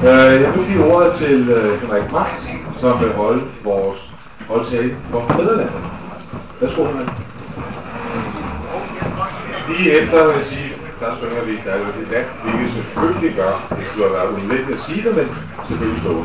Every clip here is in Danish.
Jeg vil give ordet til Henrik Pagt, som vil holde vores holdtale for Fædrelandet. Værsgo, Henrik. Lige efter vil jeg sige, der synger vi, der er jo et land, hvilket selvfølgelig gør, det skulle være unødvendigt at sige det, men selvfølgelig stå.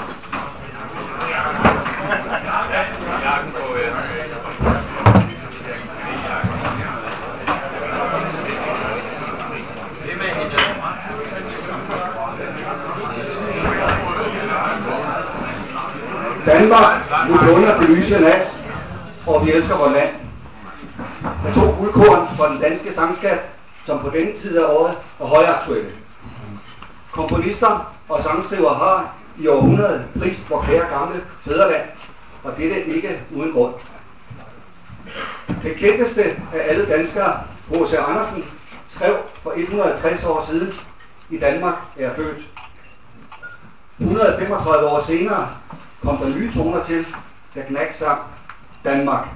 Danmark, nu blunder det lyse land, og vi elsker vores land. Med 2 guldkorn fra den danske sangskat, som på denne tid af året er højaktuelle. Komponister og sangskrivere har i århundrede prist vor kære gamle fædreland, og dette ikke uden grund. Den kendteste af alle danskere, H.C. Andersen, skrev for 160 år siden, i Danmark er jeg født. 135 år senere kom der nye toner til, der Gnags sang Danmark.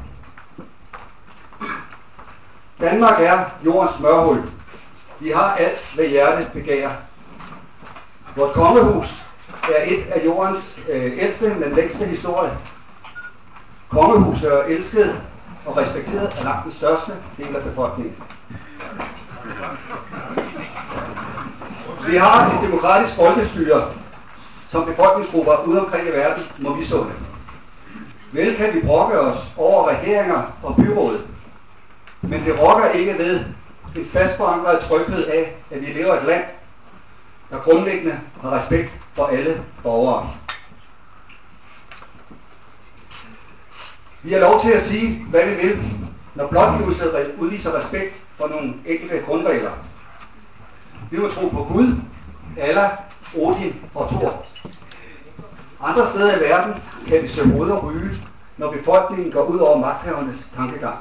Danmark er jordens smørhul. Vi har alt, hvad hjertet begærer. Vort kongehus er et af jordens ældste, men længste historie. Kongehuset er elsket og respekteret af langt den største del af befolkningen. Vi har et demokratisk folkestyre, som befolkningsgrupper ude omkring i verden må misunde. Vel kan vi brokke os over regeringer og byråd, men det rokker ikke ved en fast forankret tryghed af, at vi lever i et land, der grundlæggende har respekt for alle borgere. Vi har lov til at sige, hvad vi vil, når blot vi udviser respekt for nogle enkelte grundregler. Vi må tro på Gud, Allah, Odin og Thor. Andre steder i verden kan vi se hoveder ryge, når befolkningen går ud over magthavernes tankegang.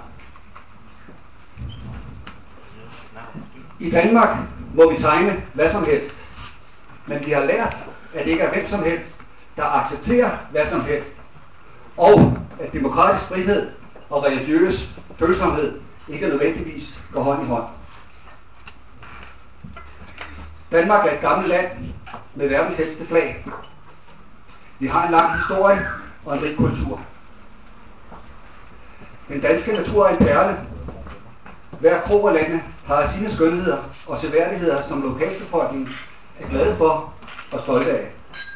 I Danmark må vi tegne hvad som helst, men vi har lært, at det ikke er hvem som helst, der accepterer hvad som helst, og at demokratisk frihed og religiøs følsomhed ikke nødvendigvis går hånd i hånd. Danmark er et gammelt land med verdens ældste flag. Vi har en lang historie og en rig kultur. Den danske natur er en perle. Hver krog og lande har sine skønheder og seværdigheder, som lokalbefolkningen er glade for og stolte af.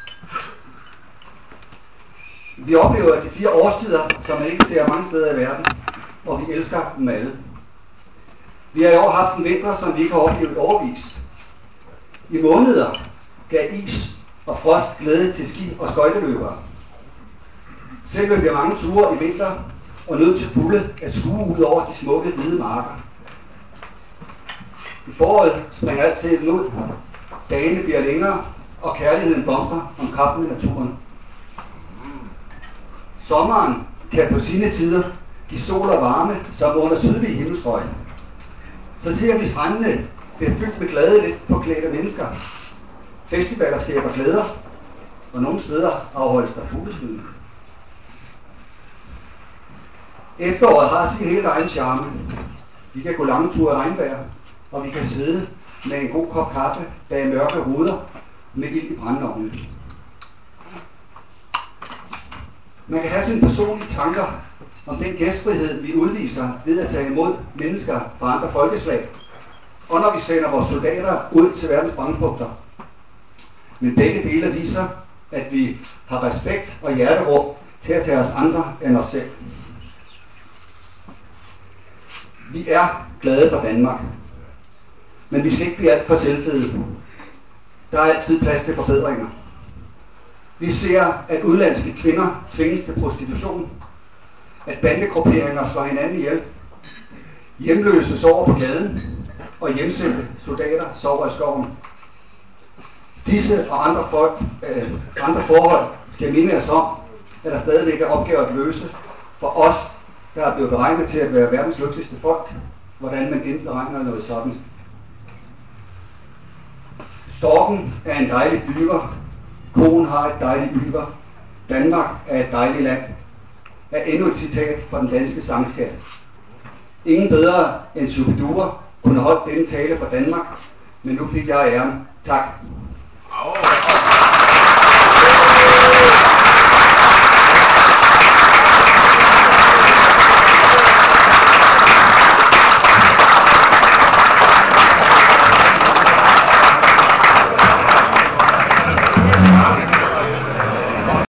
Vi oplever de 4 årstider, som man ikke ser mange steder i verden, og vi elsker dem alle. Vi har i år haft en vinter, som vi ikke har oplevet i årevis. I måneder gav is og frost glæde til ski- og skøjteløbere. Selv løb jeg mange ture i vinter og nød til fulde at skue ud over de smukke hvide marker. I foråret springer alt til ud. Dagene bliver længere, og kærligheden blomstrer om kap med naturen. Sommeren kan på sine tider give sol og varme, som under sydlige himmelstrøg. Så ser vi strandene bliver fyldt med glade, lidt påklædte mennesker. Festivaler skaber glæder, og nogle steder afholdes der fugleskydning. Efteråret har sin helt egen charme. Vi kan gå lange ture i regnvejr, og vi kan sidde med en god kop kaffe bag mørke ruder med ild i brændeovnen. Man kan have sine personlige tanker om den gæstfrihed, vi udviser ved at tage imod mennesker fra andre folkeslag, og når vi sender vores soldater ud til verdens brændpunkter. Men begge dele viser, at vi har respekt og hjerterum til at tage os andre end os selv. Vi er glade for Danmark, men vi skal ikke blive alt for selvfede. Der er altid plads til forbedringer. Vi ser, at udenlandske kvinder tvinges til prostitution, at bandegrupperinger slår hinanden ihjel, hjemløse sover på gaden, og hjemsendte soldater sover i skoven. Disse og andre forhold skal minde os om, at der stadigvæk er opgaver at løse for os, der er blevet beregnet til at være verdens lykkeligste folk, hvordan man end beregner noget sådan. Storken er en dejlig flyver, koen har et dejligt yver, Danmark er et dejligt land, er endnu et citat fra den danske sangskat. Ingen bedre end Shubidua kunne holde denne tale for Danmark, men nu fik jeg æren. Tak.